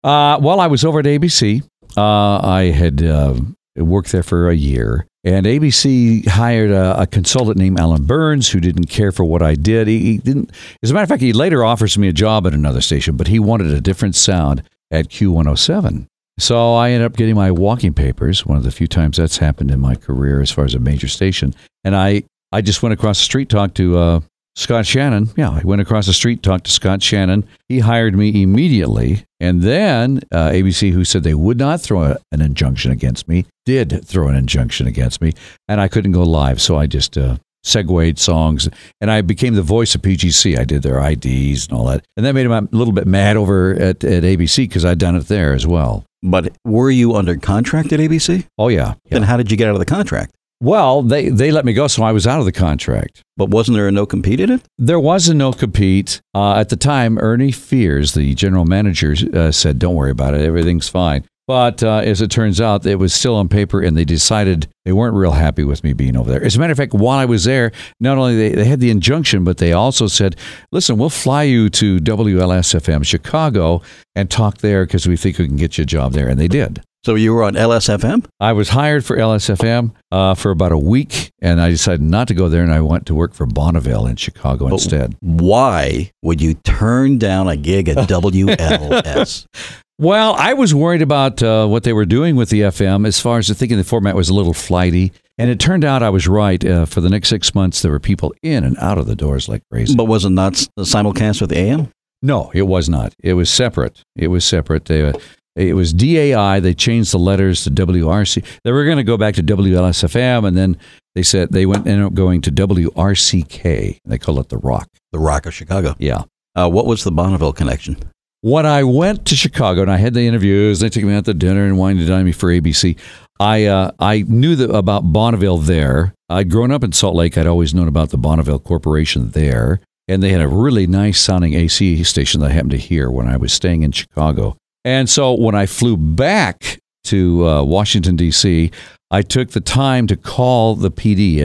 Well, I was over at ABC. I had worked there for a year. And ABC hired a consultant named Alan Burns who didn't care for what I did. He didn't. As a matter of fact, he later offers me a job at another station, but he wanted a different sound at Q107. So I ended up getting my walking papers, one of the few times that's happened in my career as far as a major station. And I just went across the street, talked to Scott Shannon. Yeah, I went across the street, talked to Scott Shannon. He hired me immediately. And then ABC, who said they would not throw an injunction against me, did throw an injunction against me. And I couldn't go live. So I just segued songs. And I became the voice of PGC. I did their IDs and all that. And that made him a little bit mad over at ABC because I'd done it there as well. But were you under contract at ABC? Oh, yeah. Then how did you get out of the contract? Well, they let me go, so I was out of the contract. But wasn't there a no-compete in it? There was a no-compete. At the time, Ernie Fears, the general manager, said, don't worry about it, everything's fine. But as it turns out, it was still on paper, and they decided they weren't real happy with me being over there. As a matter of fact, while I was there, not only they had the injunction, but they also said, listen, we'll fly you to WLSFM Chicago and talk there because we think we can get you a job there. And they did. So you were on LSFM? I was hired for LSFM for about a week, and I decided not to go there, and I went to work for Bonneville in Chicago instead. Why would you turn down a gig at WLS? Well, I was worried about what they were doing with the FM as far as thinking the format was a little flighty. And it turned out I was right. For the next 6 months, there were people in and out of the doors like crazy. But was it not simulcast with AM? No, it was not. It was separate. It was separate. It was DAI. They changed the letters to WRC. They were going to go back to WLSFM, and then they said they ended up going to WRCK. They call it The Rock. The Rock of Chicago. Yeah. What was the Bonneville connection? When I went to Chicago and I had the interviews, they took me out to dinner and wined and dined me for ABC. I knew about Bonneville there. I'd grown up in Salt Lake. I'd always known about the Bonneville Corporation there. And they had a really nice sounding AC station that I happened to hear when I was staying in Chicago. And so when I flew back to Washington, D.C., I took the time to call the PD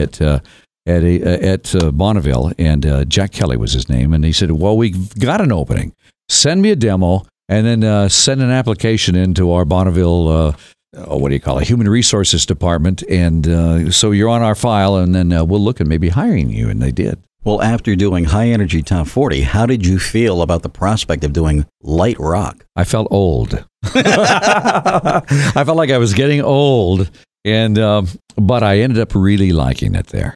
at Bonneville, and Jack Kelly was his name. And he said, well, we've got an opening. Send me a demo, and then send an application into our Bonneville, Human Resources Department. And so you're on our file, and then we'll look at maybe hiring you. And they did. Well, after doing High Energy Top 40, how did you feel about the prospect of doing light rock? I felt old. I felt like I was getting old, and but I ended up really liking it there.